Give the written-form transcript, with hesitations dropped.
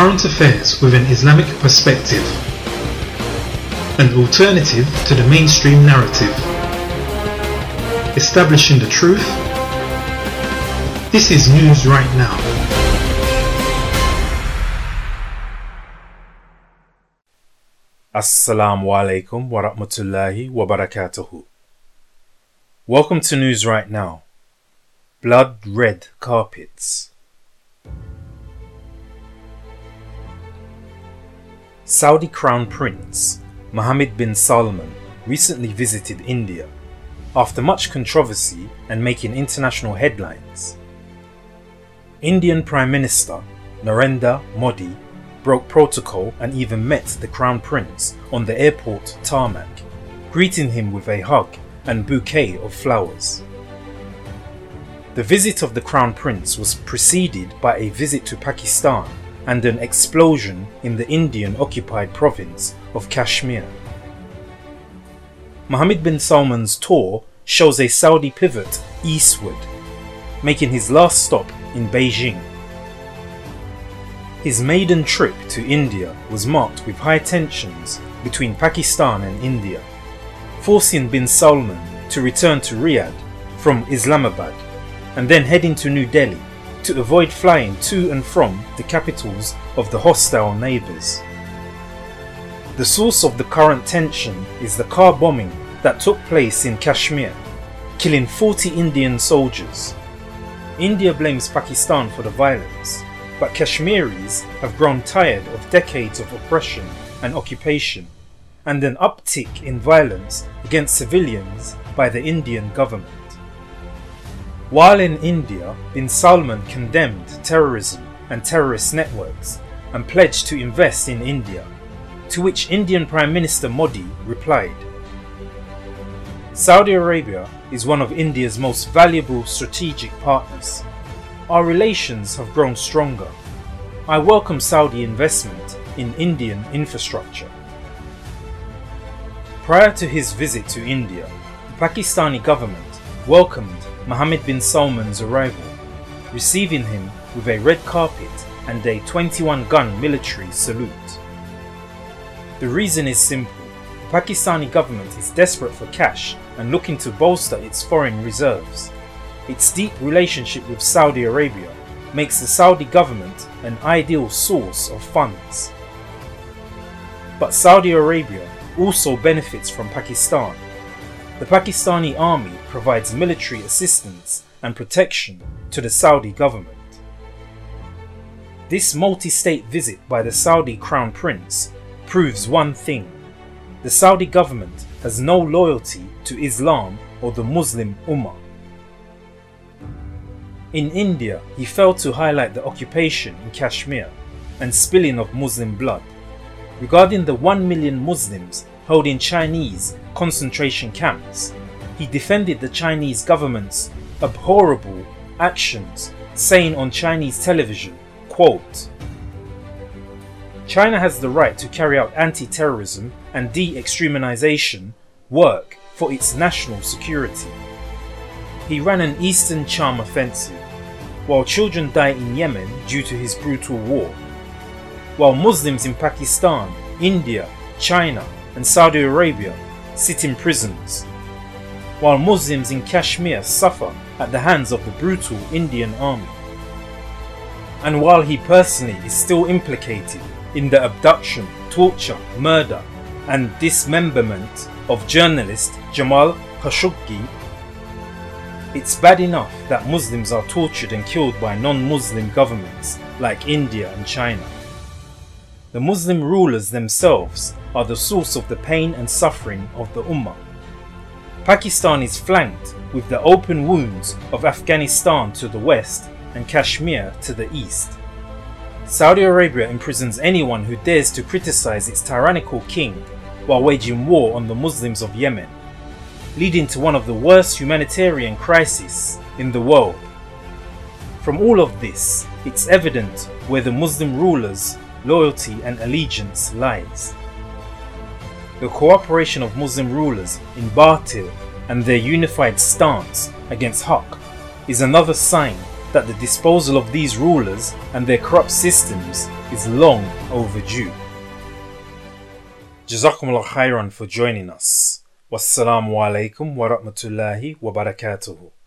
current affairs with an Islamic perspective, an alternative to the mainstream narrative, establishing the truth. This is News Right Now. Assalamu alaikum wa rahmatullahi wa barakatuhu. Welcome to News Right Now. Blood red carpets. Saudi Crown Prince Mohammed bin Salman recently visited India after much controversy and making international headlines. Indian Prime Minister Narendra Modi broke protocol and even met the Crown Prince on the airport tarmac, greeting him with a hug and bouquet of flowers. The visit of the Crown Prince was preceded by a visit to Pakistan and an explosion in the Indian-occupied province of Kashmir. Mohammed bin Salman's tour shows a Saudi pivot eastward, making his last stop in Beijing. His maiden trip to India was marked with high tensions between Pakistan and India, forcing bin Salman to return to Riyadh from Islamabad and then heading to New Delhi to avoid flying to and from the capitals of the hostile neighbours. The source of the current tension is the car bombing that took place in Kashmir, killing 40 Indian soldiers. India blames Pakistan for the violence, but Kashmiris have grown tired of decades of oppression and occupation, and an uptick in violence against civilians by the Indian government. While in India, bin Salman condemned terrorism and terrorist networks and pledged to invest in India, to which Indian Prime Minister Modi replied, "Saudi Arabia is one of India's most valuable strategic partners. Our relations have grown stronger. I welcome Saudi investment in Indian infrastructure." Prior to his visit to India, the Pakistani government welcomed Mohammed bin Salman's arrival, receiving him with a red carpet and a 21-gun military salute. The reason is simple. The Pakistani government is desperate for cash and looking to bolster its foreign reserves. Its deep relationship with Saudi Arabia makes the Saudi government an ideal source of funds. But Saudi Arabia also benefits from Pakistan. The Pakistani army provides military assistance and protection to the Saudi government. This multi-state visit by the Saudi Crown Prince proves one thing: the Saudi government has no loyalty to Islam or the Muslim Ummah. In India, he failed to highlight the occupation in Kashmir and spilling of Muslim blood. Regarding the 1 million Muslims held in Chinese concentration camps, he defended the Chinese government's abhorrible actions, saying on Chinese television, quote, "China has the right to carry out anti-terrorism and de-extremization work for its national security." He ran an Eastern Charm offensive, while children die in Yemen due to his brutal war, while Muslims in Pakistan, India, China and Saudi Arabia sit in prisons, while Muslims in Kashmir suffer at the hands of the brutal Indian army, and while he personally is still implicated in the abduction, torture, murder and dismemberment of journalist Jamal Khashoggi. It's bad enough that Muslims are tortured and killed by non-Muslim governments like India and China. The Muslim rulers themselves are the source of the pain and suffering of the Ummah. Pakistan is flanked with the open wounds of Afghanistan to the west and Kashmir to the east. Saudi Arabia imprisons anyone who dares to criticize its tyrannical king while waging war on the Muslims of Yemen, leading to one of the worst humanitarian crises in the world. From all of this, it's evident where the Muslim rulers' loyalty and allegiance lies. The cooperation of Muslim rulers in Batil and their unified stance against Haqq is another sign that the disposal of these rulers and their corrupt systems is long overdue. Jazakumullah khairan for joining us. Wassalamu alaikum wa rahmatullahi wa barakatuhu.